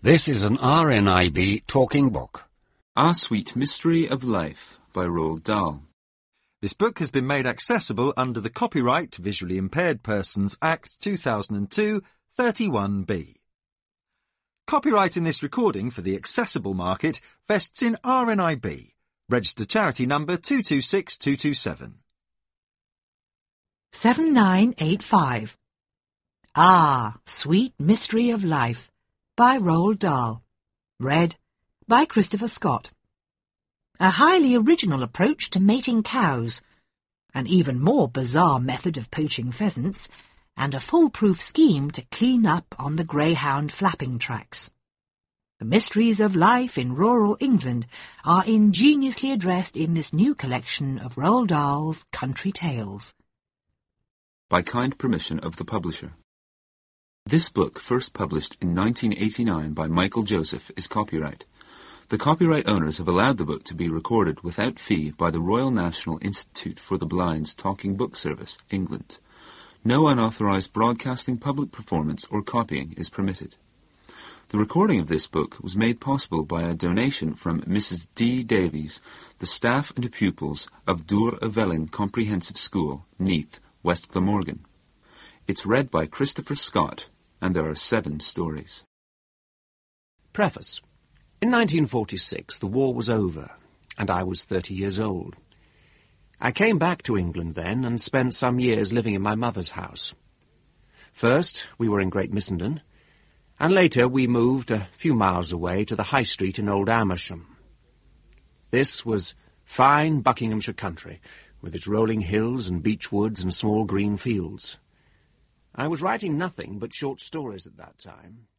This is an RNIB talking book. Our Sweet Mystery of Life by Roald Dahl. This book has been made accessible under the Copyright to Visually Impaired Persons Act 2002, 31B. Copyright in this recording for the accessible market vests in RNIB, registered charity number 226227. 7985. Ah, Sweet Mystery of Life by Roald Dahl. Read by Christopher Scott. A highly original approach to mating cows, an even more bizarre method of poaching pheasants, and a foolproof scheme to clean up on the greyhound flapping tracks. The mysteries of life in rural England are ingeniously addressed in this new collection of Roald Dahl's Country Tales. By kind permission of the publisher. This book, first published in 1989 by Michael Joseph, is copyright. The copyright owners have allowed the book to be recorded without fee by the Royal National Institute for the Blind's Talking Book Service, England. No unauthorized broadcasting, public performance, or copying is permitted. The recording of this book was made possible by a donation from Mrs. D. Davies, the staff and pupils of Dŵr y Felin Comprehensive School, Neath, West Glamorgan. It's read by Christopher Scott, and there are 7 stories. Preface. In 1946, the war was over, and I was 30 years old. I came back to England then and spent some years living in my mother's house. First, we were in Great Missenden, and later we moved a few miles away to the High Street in Old Amersham. This was fine Buckinghamshire country, with its rolling hills and beech woods and small green fields. I was writing nothing but short stories at that time.